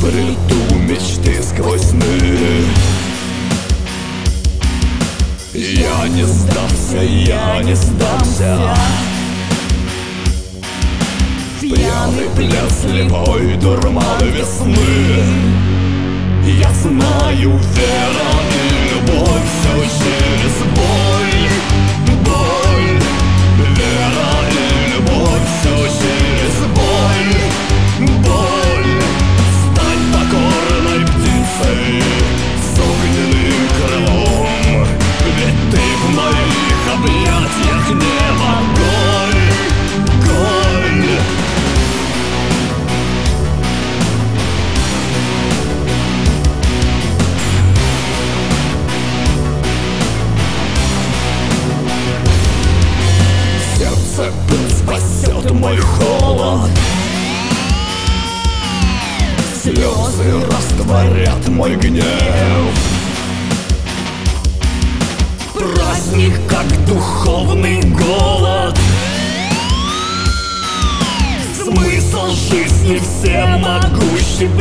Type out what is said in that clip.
бреду мечты сквозь сны. Я не сдамся, я не сдамся. Пьяный пляс, слепой дурман весны. Я знаю, вера и любовь все через боль, боль. Вера и любовь все через боль, боль. Стань покорной птицей с огненным крылом, ведь ты в моих объятиях небо, голь, голь. Спасет мой холод, слезы растворят мой гнев. Праздник, как духовный голод, смысл жизни всемогущий